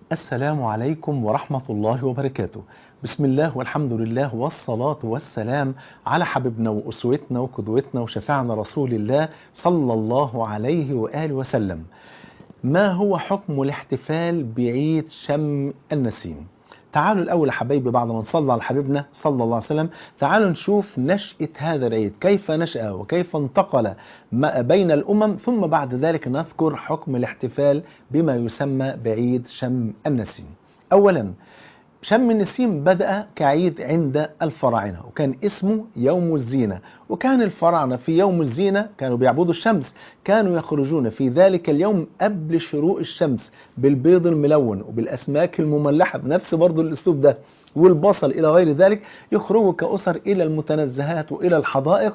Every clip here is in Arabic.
السلام عليكم ورحمة الله وبركاته. بسم الله والحمد لله والصلاة والسلام على حبيبنا وأسوتنا وقدوتنا وشفيعنا رسول الله صلى الله عليه وآله وسلم. ما هو حكم الاحتفال بعيد شم النسيم؟ تعالوا الأول يا حبايبي بعد ما نصلي على حبيبنا صلى الله عليه وسلم، تعالوا نشوف نشأة هذا العيد، كيف نشأ وكيف انتقل بين الأمم، ثم بعد ذلك نذكر حكم الاحتفال بما يسمى بعيد شم النسيم. أولا، شم النسيم بدأ كعيد عند الفراعنة وكان اسمه يوم الزينة، وكان الفراعنة في يوم الزينة كانوا بيعبدوا الشمس، كانوا يخرجون في ذلك اليوم قبل شروق الشمس بالبيض الملون وبالأسماك المملحة بنفس برضو الأسلوب ده والبصل إلى غير ذلك، يخرجوا كأسر إلى المتنزهات وإلى الحدائق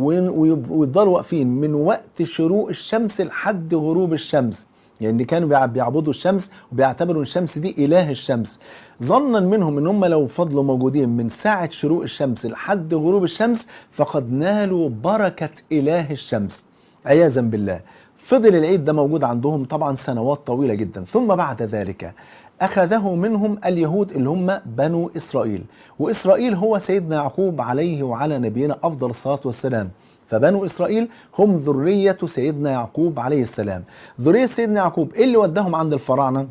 ويفضلوا واقفين من وقت شروق الشمس لحد غروب الشمس، يعني كانوا بيعبدوا الشمس وبيعتبروا الشمس دي إله الشمس، ظنا منهم ان هم لو فضلوا موجودين من ساعة شروق الشمس لحد غروب الشمس فقد نالوا بركة إله الشمس عياذا بالله. فضل العيد ده موجود عندهم طبعا سنوات طويلة جدا، ثم بعد ذلك أخذه منهم اليهود اللي هم بنو إسرائيل، وإسرائيل هو سيدنا يعقوب عليه وعلى نبينا أفضل الصلاة والسلام. فبنو إسرائيل هم ذرية سيدنا يعقوب عليه السلام. ذرية سيدنا يعقوب إيه اللي وداهم عند الفراعنة؟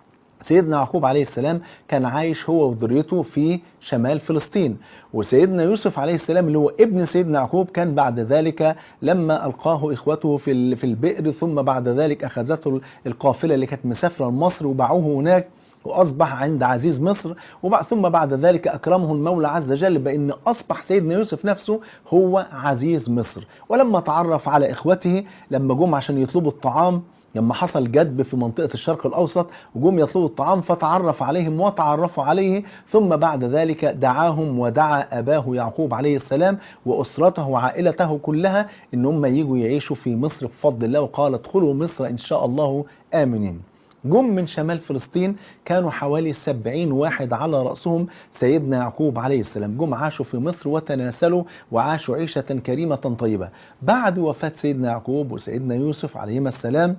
سيدنا يعقوب عليه السلام كان عايش هو وذريته في شمال فلسطين، وسيدنا يوسف عليه السلام اللي هو ابن سيدنا يعقوب كان بعد ذلك لما ألقاه إخوته في البئر، ثم بعد ذلك أخذته القافلة اللي كانت مسافرة لمصر وباعوه هناك وأصبح عند عزيز مصر، ثم بعد ذلك أكرمه المولى عز وجل بأن أصبح سيدنا يوسف نفسه هو عزيز مصر. ولما تعرف على إخوته لما جم عشان يطلبوا الطعام، لما حصل جدب في منطقة الشرق الأوسط وجم يطلبوا الطعام فتعرف عليهم وتعرفوا عليه، ثم بعد ذلك دعاهم ودعا أباه يعقوب عليه السلام وأسرته وعائلته كلها إن هم يجوا يعيشوا في مصر بفضل الله، وقال ادخلوا مصر إن شاء الله آمنين. جم من شمال فلسطين كانوا حوالي 70 واحد على رأسهم سيدنا يعقوب عليه السلام، جم عاشوا في مصر وتناسلوا وعاشوا عيشة كريمة طيبة. بعد وفاة سيدنا يعقوب وسيدنا يوسف عليهما السلام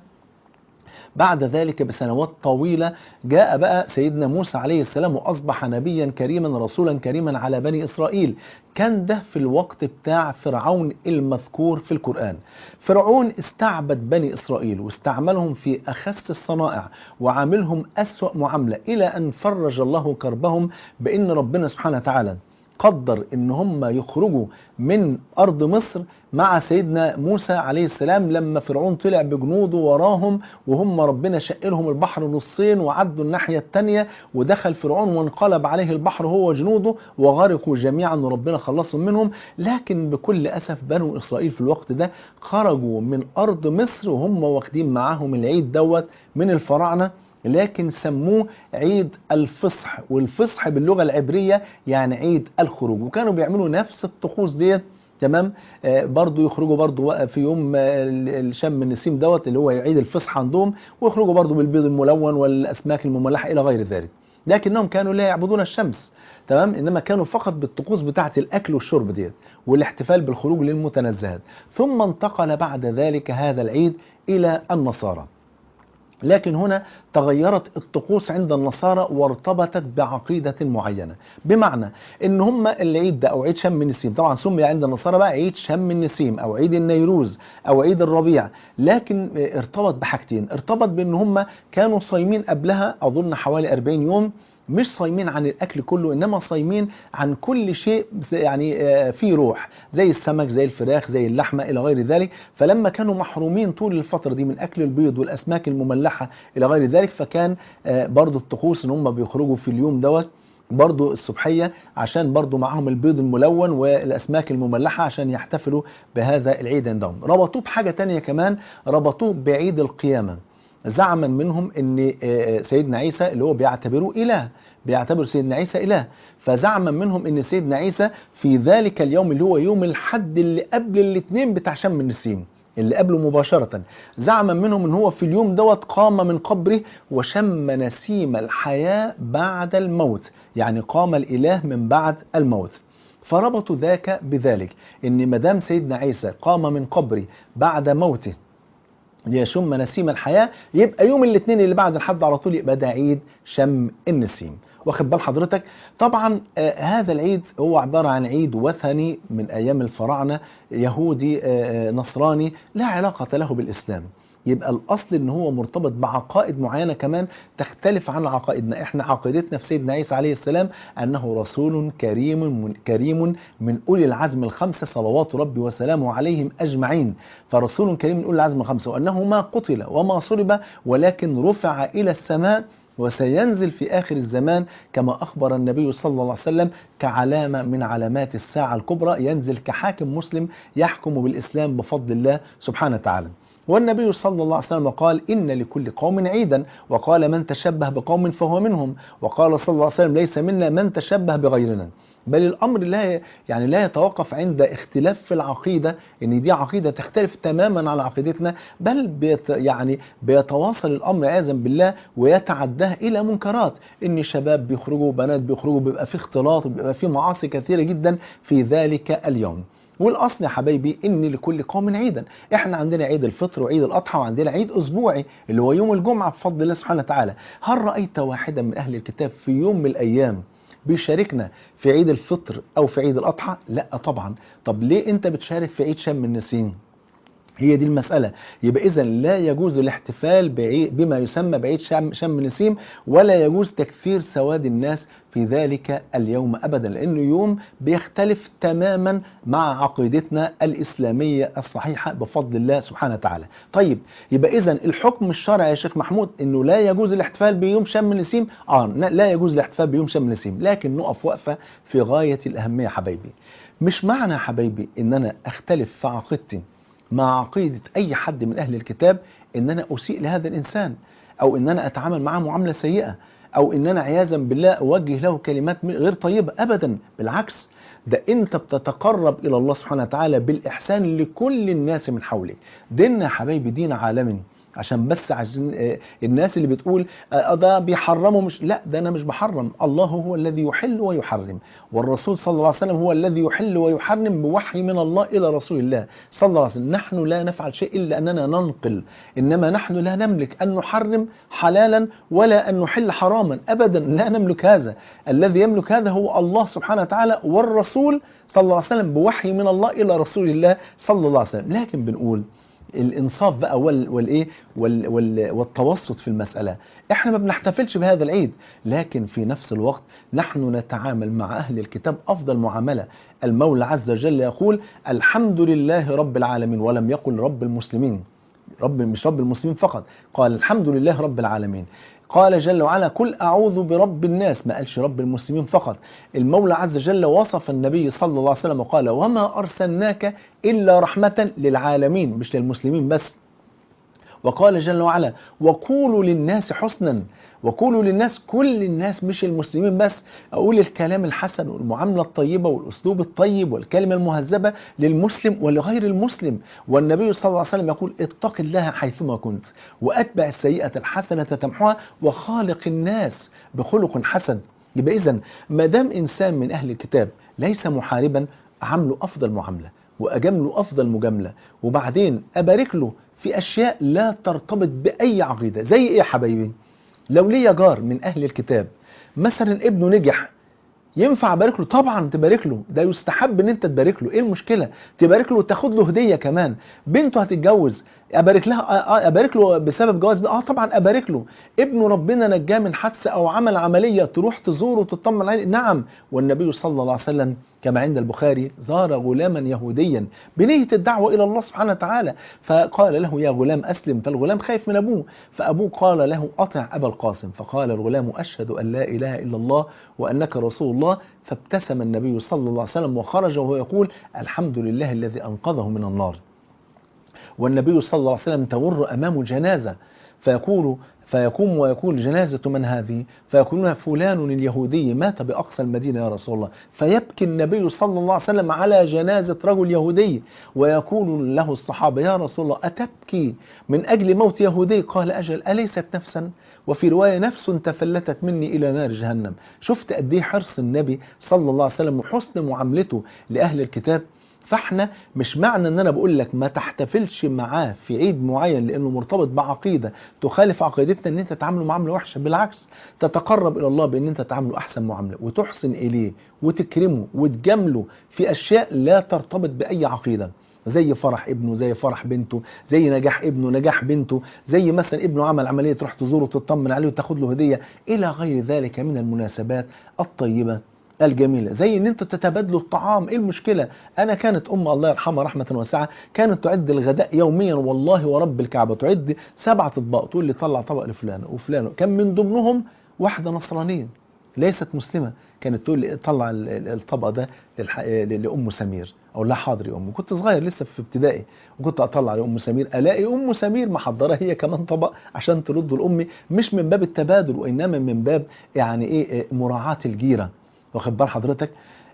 بعد ذلك بسنوات طويلة جاء بقى سيدنا موسى عليه السلام وأصبح نبيا كريما رسولا كريما على بني إسرائيل. كان ده في الوقت بتاع فرعون المذكور في القرآن. فرعون استعبد بني إسرائيل واستعملهم في أخس الصنائع وعاملهم أسوأ معاملة، إلى أن فرج الله كربهم بأن ربنا سبحانه وتعالى قدر ان هم يخرجوا من ارض مصر مع سيدنا موسى عليه السلام، لما فرعون طلع بجنوده وراهم وهم ربنا شق لهم البحر نصين وعدوا الناحية التانية، ودخل فرعون وانقلب عليه البحر هو وجنوده وغرقوا جميعا وربنا خلصهم منهم. لكن بكل أسف بنو إسرائيل في الوقت ده خرجوا من أرض مصر وهم واخدين معاهم العيد دوت من الفراعنة، لكن سموه عيد الفصح، والفصح باللغة العبرية يعني عيد الخروج، وكانوا بيعملوا نفس الطقوس ديت تمام. برضو يخرجوا برضو في يوم الشم النسيم دوت اللي هو عيد الفصح عندهم، ويخرجوا برضو بالبيض الملون والأسماك المملحة إلى غير ذلك، لكنهم كانوا لا يعبدون الشمس تمام، إنما كانوا فقط بالطقوس بتاعة الأكل والشرب ديت والاحتفال بالخروج للمتنزهات. ثم انتقل بعد ذلك هذا العيد إلى النصارى، لكن هنا تغيرت الطقوس عند النصارى وارتبطت بعقيدة معينة، بمعنى ان هم العيد ده او عيد شم النسيم طبعا سمي عند النصارى بقى عيد شم النسيم او عيد النيروز او عيد الربيع، لكن ارتبط بحاجتين. ارتبط بان هم كانوا صايمين قبلها اظن حوالي 40 يوم، مش صايمين عن الأكل كله إنما صايمين عن كل شيء يعني فيه روح، زي السمك زي الفراخ زي اللحمة إلى غير ذلك. فلما كانوا محرومين طول الفترة دي من أكل البيض والأسماك المملحة إلى غير ذلك، فكان برضو الطقوس إن هم بيخرجوا في اليوم دوت برضو الصبحية عشان برضو معهم البيض الملون والأسماك المملحة عشان يحتفلوا بهذا العيد عندهم. ربطوه بحاجة تانية كمان، ربطوه بعيد القيامة. زعما منهم ان سيدنا عيسى اللي هو بيعتبروه اله، بيعتبر سيدنا عيسى اله، فزعما منهم ان سيدنا عيسى في ذلك اليوم اللي هو يوم الحد اللي قبل الاثنين بتاع شم النسيم اللي قبله مباشرة، زعما منهم ان هو في اليوم دوت قام من قبره وشم نسيم الحياة بعد الموت، يعني قام الاله من بعد الموت. فربطوا ذاك بذلك ان مدام سيدنا عيسى قام من قبره بعد موته ليشم نسيم الحياة، يبقى يوم الاثنين اللي بعد الحد على طول يبقى ده عيد شم النسيم. واخد بال حضرتك؟ طبعا هذا العيد هو عبارة عن عيد وثني من أيام الفراعنة، يهودي نصراني لا علاقة له بالإسلام. يبقى الأصل إن هو مرتبط بعقائد معينة كمان تختلف عن عقائدنا. إحنا عقيدتنا في سيدنا عيسى عليه السلام أنه رسول كريم من أولي العزم الخمسة صلوات ربي وسلامه عليهم أجمعين. فرسول كريم من أولي العزم الخمسة، وأنه ما قتل وما صلب ولكن رفع إلى السماء وسينزل في آخر الزمان كما أخبر النبي صلى الله عليه وسلم كعلامة من علامات الساعة الكبرى، ينزل كحاكم مسلم يحكم بالإسلام بفضل الله سبحانه وتعالى. والنبي صلى الله عليه وسلم قال إن لكل قوم عيدا، وقال من تشبه بقوم فهو منهم، وقال صلى الله عليه وسلم ليس منا من تشبه بغيرنا. بل الأمر لا يتوقف عند اختلاف في العقيدة، إن دي عقيدة تختلف تماما عن عقيدتنا، بل بيتواصل الأمر عياذا بالله ويتعداه إلى منكرات، إن شباب بيخرجوا بنات بيخرجوا، بيبقى في اختلاط وبيبقى في معاصي كثيرة جدا في ذلك اليوم. والاصل يا حبايبي ان لكل قوم عيدا. احنا عندنا عيد الفطر وعيد الاضحى، وعندنا عيد اسبوعي اللي هو يوم الجمعه بفضل الله سبحانه وتعالى. هل رايت واحدا من اهل الكتاب في يوم من الايام بيشاركنا في عيد الفطر او في عيد الاضحى؟ لا طبعا. طب ليه انت بتشارك في عيد شم النسيم؟ هي دي المسألة. يبقى إذا لا يجوز الاحتفال بما يسمى بعيد شم النسيم، ولا يجوز تكثير سواد الناس في ذلك اليوم أبدا، لأنه يوم بيختلف تماما مع عقيدتنا الإسلامية الصحيحة بفضل الله سبحانه وتعالى. طيب يبقى إذا الحكم الشرعي يا شيخ محمود إنه لا يجوز الاحتفال بيوم شم النسيم. لا يجوز الاحتفال بيوم شم النسيم، لكن نقف وقفة في غاية الأهمية يا حبايبي. مش معنى يا حبايبي إن أنا أختلف في عقيدتي مع عقيدة أي حد من أهل الكتاب إن أنا أسيء لهذا الإنسان، أو إن أنا أتعامل معه معاملة سيئة، أو إن أنا عياذا بالله أوجه له كلمات غير طيبة. أبدا، بالعكس، ده أنت بتتقرب إلى الله سبحانه وتعالى بالإحسان لكل الناس من حولك. ديننا يا حبايبي دين عالمي. عشان الناس اللي بتقول ده بيحرموا، مش، لا، ده انا مش بحرم، الله هو الذي يحل ويحرم، والرسول صلى الله عليه وسلم هو الذي يحل ويحرم بوحي من الله الى رسول الله صلى الله عليه وسلم. نحن لا نفعل شيء الا اننا ننقل، انما نحن لا نملك ان نحرم حلالا ولا ان نحل حراما ابدا، لا نملك هذا. الذي يملك هذا هو الله سبحانه وتعالى والرسول صلى الله عليه وسلم بوحي من الله الى رسول الله صلى الله عليه وسلم. لكن بنقول الانصاف بقى والتوسط في المسألة. احنا ما بنحتفلش بهذا العيد، لكن في نفس الوقت نحن نتعامل مع اهل الكتاب افضل معاملة. المولى عز وجل يقول الحمد لله رب العالمين، ولم يقل رب المسلمين، مش رب المسلمين فقط، قال الحمد لله رب العالمين. قال جل وعلا قل أعوذ برب الناس، ما قالش رب المسلمين فقط. المولى عز وجل وصف النبي صلى الله عليه وسلم وقال وما أرسلناك إلا رحمة للعالمين، مش للمسلمين بس. وقال جل وعلا وقولوا للناس حسنا، وقولوا للناس، كل الناس مش المسلمين بس. أقول الكلام الحسن والمعاملة الطيبة والأسلوب الطيب والكلمة المهذبة للمسلم ولغير المسلم. والنبي صلى الله عليه وسلم يقول اتق الله حيثما كنت وأتبع السيئة الحسنة تمحوها وخالق الناس بخلق حسن. يبقى إذن ما دام إنسان من أهل الكتاب ليس محاربا، عامله أفضل معاملة وأجامله أفضل مجاملة، وبعدين أبارك له في أشياء لا ترتبط بأي عقيدة. زي إيه يا حبايبي؟ لو ليا جار من أهل الكتاب مثلا ابنه نجح، ينفع أبارك له؟ طبعا تبارك له، ده يستحب ان انت تبارك له. ايه المشكلة؟ تبارك له وتاخد له هدية كمان. بنته هتتجوز، ابارك لها، ابارك له بسبب جواز، طبعا ابارك له. ابنه ربنا نجاه من حادثة او عمل عملية، تروح تزوره وتطمن عليه. نعم. والنبي صلى الله عليه وسلم كما عند البخاري زار غلاما يهوديا بنية الدعوة الى الله سبحانه وتعالى، فقال له يا غلام اسلم. فالغلام خايف من ابوه، فابوه قال له اطع ابا القاسم. فقال الغلام اشهد ان لا اله الا الله وانك رسول الله. فابتسم النبي صلى الله عليه وسلم وخرج وهو يقول الحمد لله الذي أنقذه من النار. والنبي صلى الله عليه وسلم تمر أمامه جنازة فيقوم ويقول جنازة من هذه؟ فيقولون فلان اليهودي مات بأقصى المدينة يا رسول الله. فيبكي النبي صلى الله عليه وسلم على جنازة رجل يهودي، ويقول له الصحابة يا رسول الله أتبكي من أجل موت يهودي؟ قال أجل، أليست نفسا؟ وفي رواية نفس تفلتت مني إلى نار جهنم. شفت قد ايه حرص النبي صلى الله عليه وسلم وحسن معاملته لأهل الكتاب. فاحنا مش معنى ان انا بقول لك ما تحتفلش معاه في عيد معين لانه مرتبط بعقيده تخالف عقيدتنا ان انت تعامله معامله وحشه، بالعكس تتقرب الى الله بان انت تعامله احسن معامله وتحسن اليه وتكرمه وتجامله في اشياء لا ترتبط باي عقيده، زي فرح ابنه، زي فرح بنته، زي نجاح ابنه، نجاح بنته، زي مثلا ابنه عمل عمليه تروح تزوره وتطمن عليه وتاخد له هديه، الى غير ذلك من المناسبات الطيبه الجميلة. زي ان انتوا تتبادلوا الطعام، ايه المشكلة؟ انا كانت الله يرحمها رحمة واسعة كانت تعد الغداء يوميا، والله ورب الكعبة تعد 7 اطباق، تقول لي طلع طبق لفلان وفلان، كان من ضمنهم واحدة نصرانية ليست مسلمة، كانت تقول لي طلع الطبق ده لأم سمير، اقول لها حاضر يا ام، كنت صغير لسه في ابتدائي، وكنت اطلع لأم سمير الاقي ام سمير محضره هي كمان طبق عشان ترد لامي، مش من باب التبادل وانما من باب يعني ايه مراعاة الجيرة، واخد بال حضرتك؟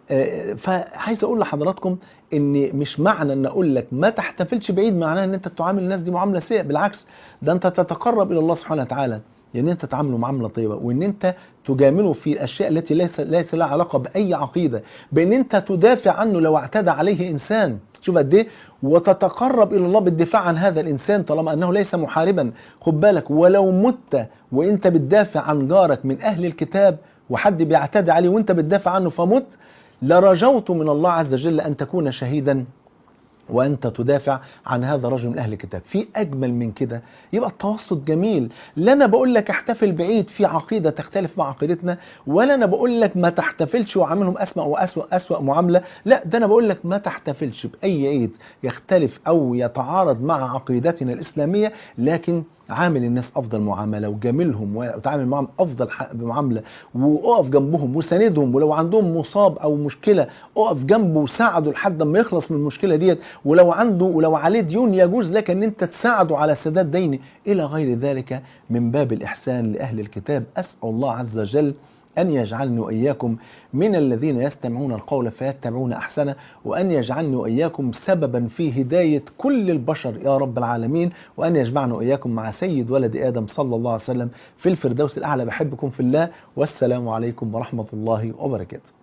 فعايز اقول لحضراتكم ان مش معنى ان اقول لك ما تحتفلش بعيد معناه ان انت تعامل الناس دي معامله سيئه، بالعكس ده انت تتقرب الى الله سبحانه وتعالى ان انت تعامله معامله طيبه، وان انت تجامله في الاشياء التي ليس لها علاقه باي عقيده، بان انت تدافع عنه لو اعتدى عليه انسان، شوف قد ايه، وتتقرب الى الله بالدفاع عن هذا الانسان طالما انه ليس محاربا. خد بالك، ولو مت وانت بتدافع عن جارك من اهل الكتاب وحد بيعتدي عليه وانت بتدافع عنه فمت، لرجوت من الله عز وجل ان تكون شهيدا وانت تدافع عن هذا الرجل من اهل الكتاب. في اجمل من كده؟ يبقى التوسط جميل. لا انا بقول لك احتفل بعيد في عقيده تختلف مع عقيدتنا، ولا انا بقول لك ما تحتفلش وعاملهم اسوأ معامله، لا ده انا بقول لك ما تحتفلش باي عيد يختلف او يتعارض مع عقيدتنا الاسلاميه، لكن عامل الناس افضل معامله وجاملهم وتعامل معهم افضل معامله، واقف جنبهم وساندهم، ولو عندهم مصاب او مشكله اقف جنبه وساعده لحد ما يخلص من المشكله ديت، ولو عليه ديون يجوز لك ان انت تساعده على سداد دينه، الى غير ذلك من باب الاحسان لاهل الكتاب. اسال الله عز وجل أن يجعلني وإياكم من الذين يستمعون القول فيتبعون أحسنه، وأن يجعلني وإياكم سببا في هداية كل البشر يا رب العالمين، وأن يجمعنا وإياكم مع سيد ولد آدم صلى الله عليه وسلم في الفردوس الأعلى. بحبكم في الله، والسلام عليكم ورحمة الله وبركاته.